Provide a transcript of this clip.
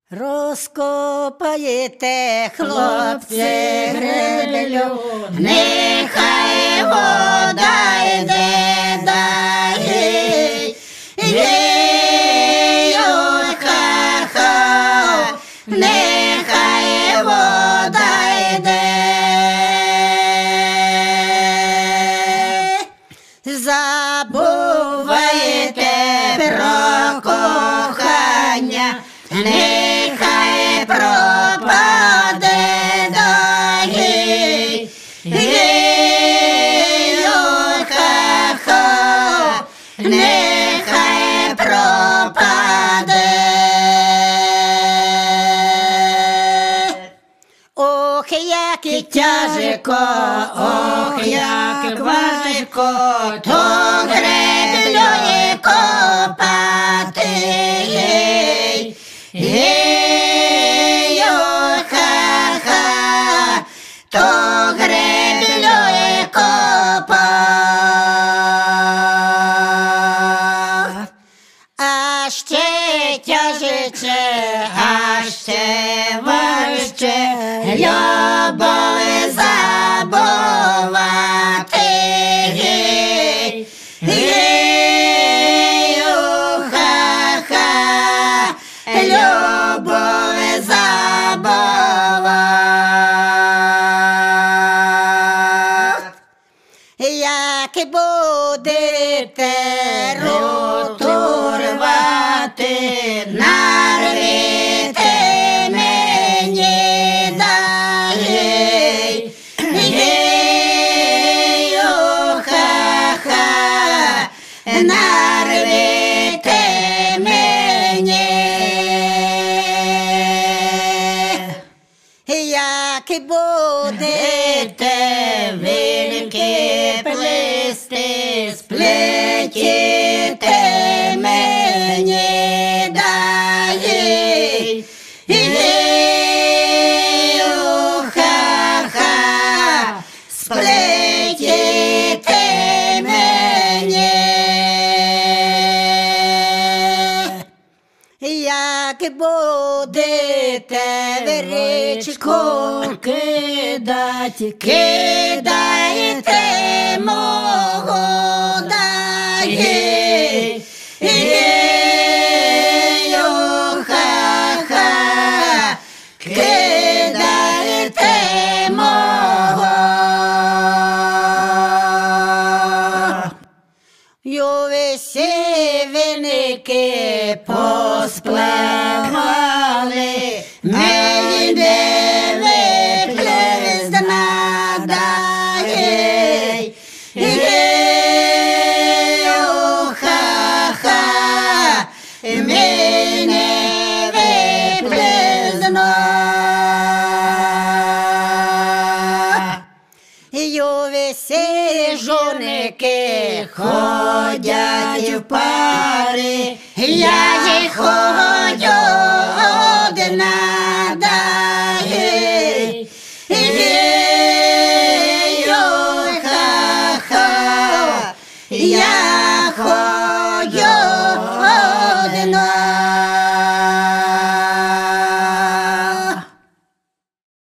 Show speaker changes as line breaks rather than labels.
Розкопаєте, хлопці, греблю, нехай вода йде далі. Ха-ха, нехай вода йде. Забуваєте про кохання, нехай пропаде далі. Ха-ха, нехай пропаде. Ох, як і тяжко, ох, як важко, то греблею копати. Ха-ха, то греблею копати. А ще тяжче, а ще важче, любов забувати. Ха-ха, любов забувати. Як будете роту рвати, нарвіте мені далі. Ха-ха, нарвіте мені. Як будете вінки плести, сплетіте мені далі. Ха-ха, сплетіте мені. Як будете в річку кидать, кидайте мого далі. Ха-ха, кидайте мого. Всі віники поспливали, мені не виплив з дна далі. Ха-ха, мені не виплив з дна. Всі жоники ходять в пари, я їх ходю